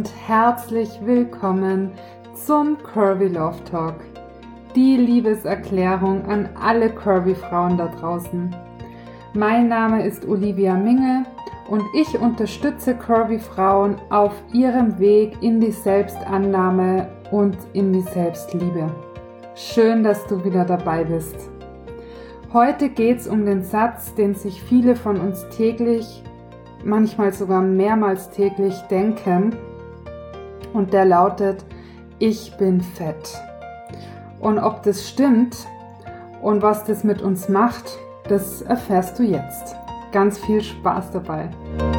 und herzlich willkommen zum Curvy Love Talk, die Liebeserklärung an alle Curvy Frauen da draußen. Mein Name ist Olivia Minge und ich unterstütze Curvy Frauen auf ihrem Weg in die Selbstannahme und in die Selbstliebe. Schön, dass du wieder dabei bist. Heute geht es um den Satz, den sich viele von uns täglich, manchmal sogar mehrmals täglich denken, und der lautet: Ich bin fett. Und ob das stimmt und was das mit uns macht, das erfährst du jetzt. Ganz viel Spaß dabei.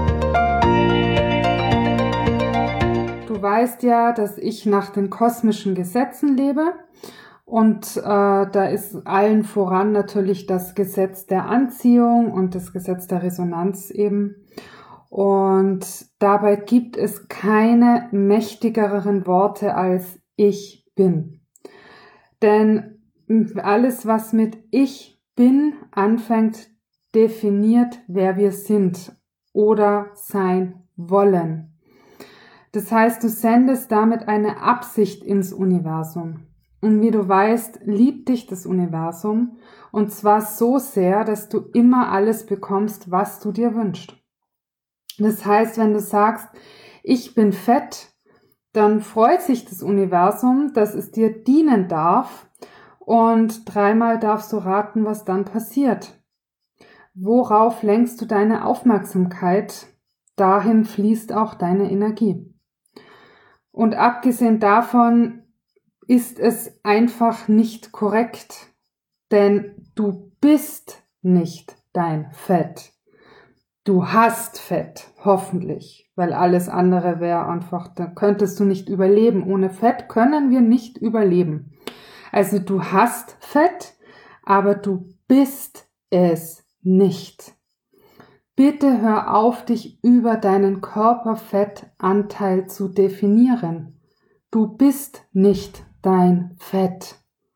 Du weißt ja, dass ich nach den kosmischen Gesetzen lebe. Und da ist allen voran natürlich das Gesetz der Anziehung und das Gesetz der Resonanz eben. Und dabei gibt es keine mächtigeren Worte als ich bin. Denn alles, was mit ich bin anfängt, definiert, wer wir sind oder sein wollen. Das heißt, du sendest damit eine Absicht ins Universum. Und wie du weißt, liebt dich das Universum, und zwar so sehr, dass du immer alles bekommst, was du dir wünschst. Das heißt, wenn du sagst, ich bin fett, dann freut sich das Universum, dass es dir dienen darf, und 3-mal darfst du raten, was dann passiert. Worauf lenkst du deine Aufmerksamkeit? Dahin fließt auch deine Energie. Und abgesehen davon ist es einfach nicht korrekt, denn du bist nicht dein Fett. Du hast Fett, hoffentlich, weil alles andere wäre einfach, da könntest du nicht überleben. Ohne Fett können wir nicht überleben. Also du hast Fett, aber du bist es nicht. Bitte hör auf, dich über deinen Körperfettanteil zu definieren. Du bist nicht dein Fett.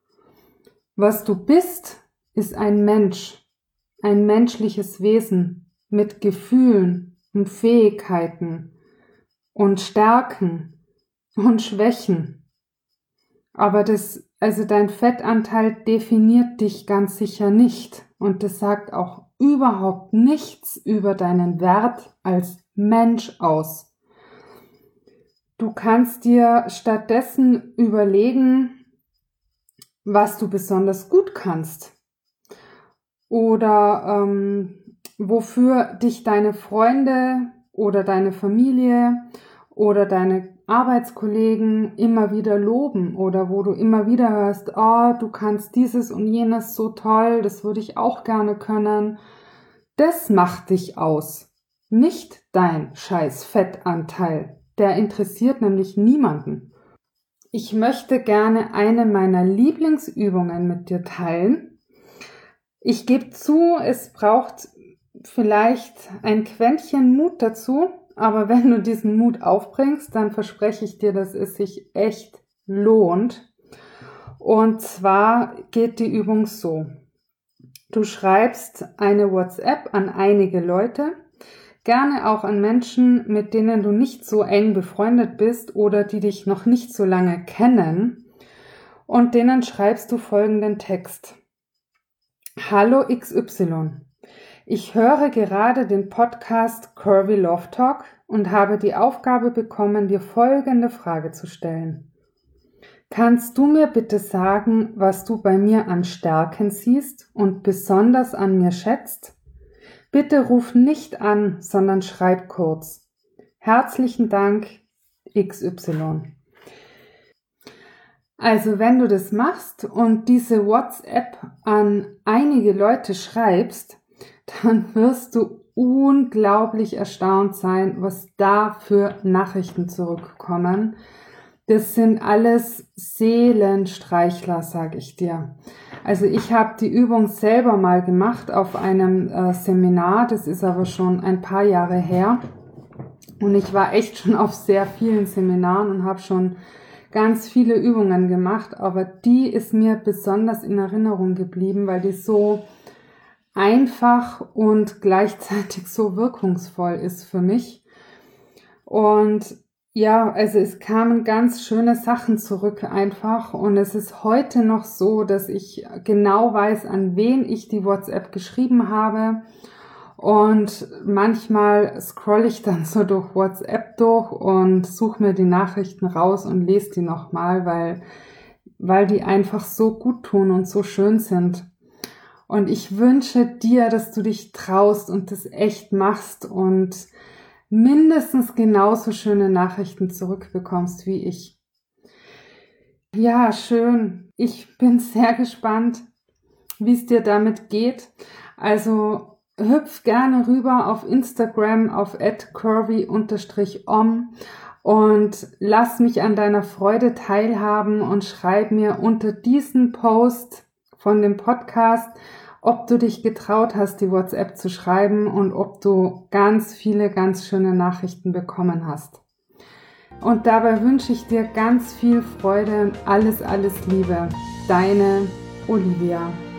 Was du bist, ist ein Mensch, ein menschliches Wesen mit Gefühlen und Fähigkeiten und Stärken und Schwächen. Aber dein Fettanteil definiert dich ganz sicher nicht, und das sagt auch überhaupt nichts über deinen Wert als Mensch aus. Du kannst dir stattdessen überlegen, was du besonders gut kannst oder wofür dich deine Freunde oder deine Familie oder deine Arbeitskollegen immer wieder loben, oder wo du immer wieder hörst, oh, du kannst dieses und jenes so toll, das würde ich auch gerne können. Das macht dich aus, nicht dein scheiß Fettanteil. Der interessiert nämlich niemanden. Ich möchte gerne eine meiner Lieblingsübungen mit dir teilen. Ich gebe zu, es braucht vielleicht ein Quäntchen Mut dazu, aber wenn du diesen Mut aufbringst, dann verspreche ich dir, dass es sich echt lohnt. Und zwar geht die Übung so: Du schreibst eine WhatsApp an einige Leute, gerne auch an Menschen, mit denen du nicht so eng befreundet bist oder die dich noch nicht so lange kennen, und denen schreibst du folgenden Text: Hallo XY, ich höre gerade den Podcast Curvy Love Talk und habe die Aufgabe bekommen, dir folgende Frage zu stellen. Kannst du mir bitte sagen, was du bei mir an Stärken siehst und besonders an mir schätzt? Bitte ruf nicht an, sondern schreib kurz. Herzlichen Dank, XY. Also wenn du das machst und diese WhatsApp an einige Leute schreibst, dann wirst du unglaublich erstaunt sein, was da für Nachrichten zurückkommen. Das sind alles Seelenstreichler, sag ich dir. Also ich habe die Übung selber mal gemacht auf einem Seminar, das ist aber schon ein paar Jahre her. Und ich war echt schon auf sehr vielen Seminaren und habe schon ganz viele Übungen gemacht, aber die ist mir besonders in Erinnerung geblieben, weil die so einfach und gleichzeitig so wirkungsvoll ist für mich. Und Ja, also es kamen ganz schöne Sachen zurück einfach und es ist heute noch so, dass ich genau weiß, an wen ich die WhatsApp geschrieben habe und manchmal scrolle ich dann so durch WhatsApp durch und suche mir die Nachrichten raus und lese die nochmal, weil die einfach so gut tun und so schön sind. Und ich wünsche dir, dass du dich traust und das echt machst und mindestens genauso schöne Nachrichten zurückbekommst wie ich. Ja, schön. Ich bin sehr gespannt, wie es dir damit geht. Also hüpf gerne rüber auf Instagram auf @curvy_om und lass mich an deiner Freude teilhaben und schreib mir unter diesen Post von dem Podcast, ob du dich getraut hast, die WhatsApp zu schreiben und ob du ganz viele, ganz schöne Nachrichten bekommen hast. Und dabei wünsche ich dir ganz viel Freude und alles, alles Liebe. Deine Olivia.